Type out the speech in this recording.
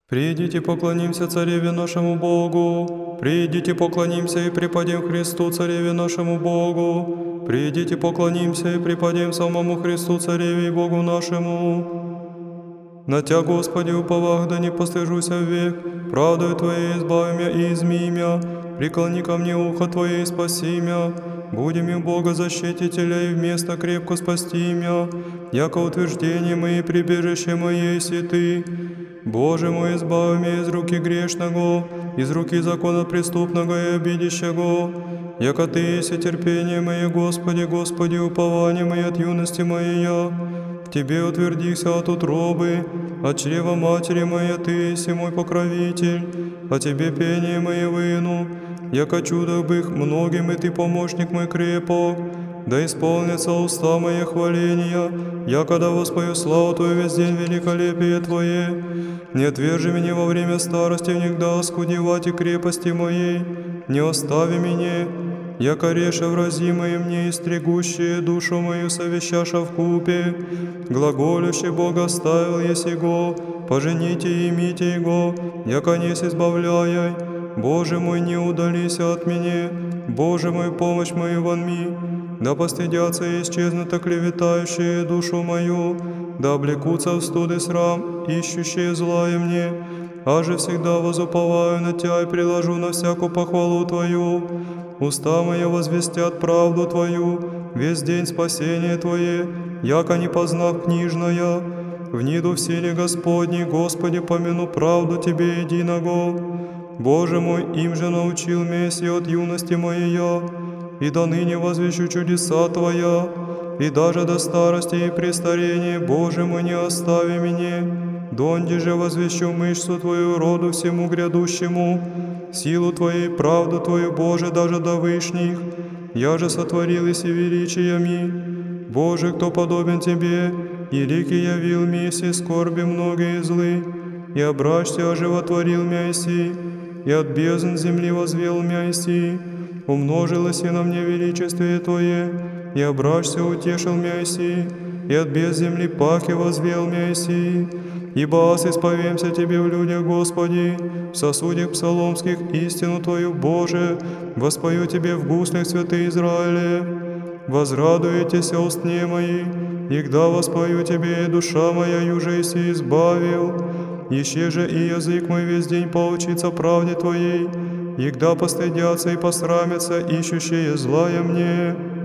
Придите, поклонимся Цареве нашему Богу. Придите, поклонимся и преподем Христу, Цареве нашему Богу. Придите, поклонимся и преподем самому Христу, Цареве и Богу нашему. На Тя, Господи, уповах, да не постыжуся век, правдою Твоей избави мя и изми мя, преклони ко мне ухо Твое и спаси мя. Будем и Бога защитителя, и вместо крепко спасти мя, яко утверждение мое и прибежище мое еси Ты. Боже мой, избави меня из руки грешного, из руки закона преступного и обидящего, яко Ты еси терпение мое, Господи, Господи, упование мое от юности моей я. В Тебе утвердихся от утробы, от чрева матери моей Ты еси мой покровитель, о Тебе пение мое выну, яко чудо бых многим, и Ты помощник мой крепок. Да исполнится уста мои хваления, яко да воспою славу Твою весь день великолепие Твое. Не отвержи меня во время старости, внегда оскудевать и крепости моей, не остави меня, яко реше врази мои мне, истригущие душу мою совещаша в купе. Глаголющий Бог оставил есего, пожените и имите Его, яко нес избавляй. Боже мой, не удалися от меня, Боже мой, помощь мою вонми. Да постыдятся и исчезнут оклеветающие душу мою, да облекутся в студ и срам, ищущие злая мне. Аже всегда возуповаю на Тя и приложу на всякую похвалу Твою. Уста мои возвестят правду Твою, весь день спасение Твое, яко не познав книжная. Вниду в силе Господней, Господи, помяну правду Тебе единого. Боже мой, им же научил Месси от юности моей я, и до ныне возвещу чудеса Твоя, и даже до старости и престарения, Боже мой, не остави меня. Донде же возвещу мышцу Твою роду всему грядущему, силу Твою, правду Твою, Боже, даже до вышних. Я же сотворил и величиями. Боже, кто подобен Тебе, и лики явил месси скорби многие злы, и обрачься оживотворил мяси, и от бездн земли возвел мяси. Умножилось и на мне величествие Твое, и обрачься утешил мяси, и от без земли пахи возвел мяси. Ибо аз исповемся Тебе в людях, Господи, в сосудях псаломских истину Твою, Боже, воспою Тебе в гуслях святые Израиле. Возрадуетесь о устне мои, егда воспою Тебе, и душа моя юже иси избавил. Еще же и язык мой весь день поучится правде Твоей, егда постыдятся и посрамятся ищущие злая мне.